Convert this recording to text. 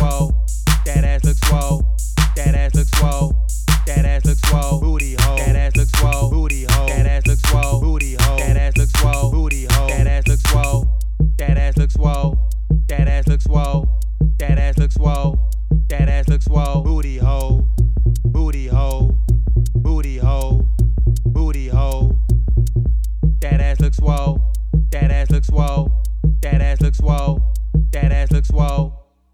swole. That ass looks swole. That ass looks swole. That ass looks swole. Booty hole. That ass looks swole. Booty hole. That ass looks swole. Booty hole. That ass looks swole. Booty hole. That ass looks swole. That ass looks swole. That ass looks swole. That ass looks swole. That ass looks swole. Booty hole. Booty hole. Booty hole. Booty hole. That ass looks swole. That ass looks swole. That ass looks swole. That ass looks swole.